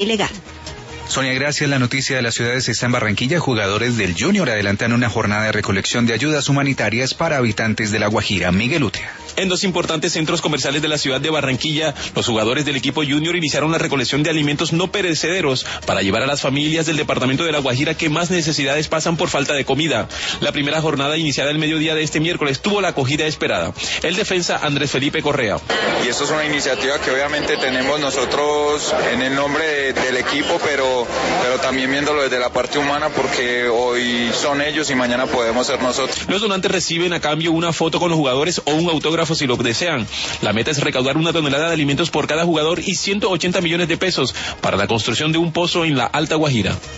ilegal. Sonia, gracias. La noticia de las ciudades está en Barranquilla. Jugadores del Junior adelantan una jornada de recolección de ayudas humanitarias para habitantes de La Guajira. Miguel Utia. En dos importantes centros comerciales de la ciudad de Barranquilla, los jugadores del equipo Junior iniciaron la recolección de alimentos no perecederos para llevar a las familias del departamento de La Guajira que más necesidades pasan por falta de comida. La primera jornada, iniciada el mediodía de este miércoles, tuvo la acogida esperada. El defensa Andrés Felipe Correa. Y esto es una iniciativa que obviamente tenemos nosotros en el nombre del equipo, pero también viéndolo desde la parte humana, porque hoy son ellos y mañana podemos ser nosotros. Los donantes reciben a cambio una foto con los jugadores o un autógrafo si lo desean. La meta es recaudar 1 tonelada de alimentos por cada jugador y 180 millones de pesos para la construcción de un pozo en la Alta Guajira.